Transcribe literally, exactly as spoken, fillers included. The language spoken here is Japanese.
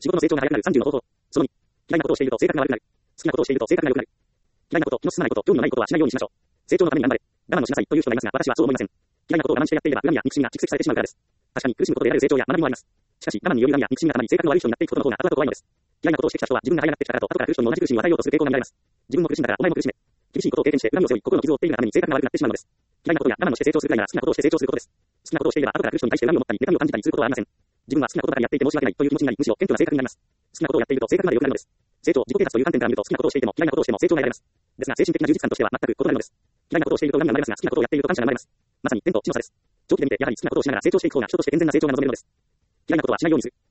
仕事の成長が早くなるさんじゅうの方法。そのに、嫌いなことをしていると性格が悪くなる。好きなことをしていると性格が良くなる。嫌いなこと、気の進まないこと、興味のないことはしないようにしましょう。成長のために頑張れ。我慢をしなさいという人がいますが、私はそう思いません。嫌いなことを我慢してやっていれば、恨みや憎しみが蓄積されてしまうからです。確かに苦しむことで得られる成長や学びもあります。しかし、我慢による恨みや憎しみがたまり性格の悪い人になっていくことの方が後々怖いのです。嫌いなことをしてきた人は自分が這い上がってきたからと、後から苦しむ人にも同じ苦しみを与えようとする傾向が見られます。自分も苦しんだからお前も苦しめ。厳しいことを経験して恨みを背負い、心の傷を負っているがために性格が悪くなってしまうのです。嫌いなことや我慢をして成長するくらいなら好きなことをして成長することです。好きなことをしていれば後から来る人に対して恨みを持ったり、妬みを感じたりすることはありません。自分は好きなことばかりやっていて申し訳ないという気持ちになり、むしろ謙虚な性格になります。好きなことをやっていると性格まで良くなるのです。成長、自己啓発という観点から見ると好きなことをしていても嫌いなことをしても成長が得られます。ですが精神的な充実感としては全く異なるのです。嫌いなことをしていると恨みが生まれますが、好きなことをやっていると感謝が生まれます。まさに天と地の差です。長期で見てやはり好きなことをしながら成長していく方が人として健全な成長が望めるのです。嫌いなことはしないようにする。